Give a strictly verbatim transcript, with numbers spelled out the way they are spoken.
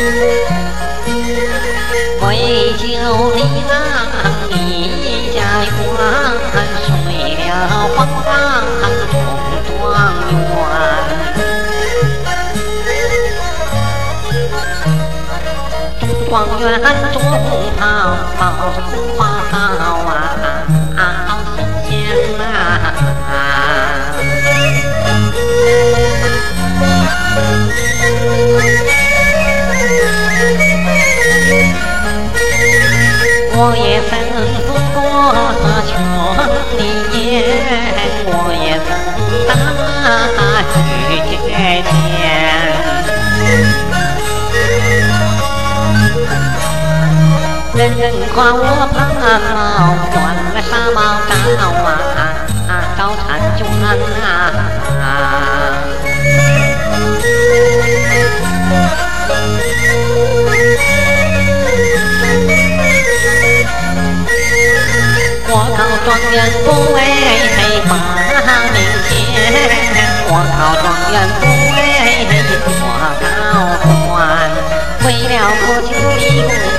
为救你郎一家园，睡了黄冈中状元。中状元中袍宝花好啊，好新鲜啊！我也吩咐过穷里，我也奉达御节前。人人夸我胖毛，换了纱帽罩啊，罩婵娟啊。我考状元不为发名前，我考状元不为做高官，为了国求立功。